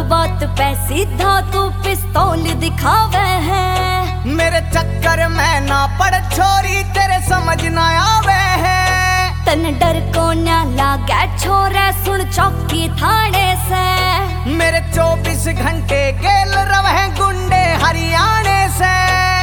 बात पे सीधा तू पिस्तौल दिखावे है। मेरे चक्कर में ना पड़ छोरी तेरे समझ ना आवे है। तन डर को ना लागे छोरे सुन चौकी थाने से। मेरे 24 घंटे गेल रवे गुंडे हरियाणे से।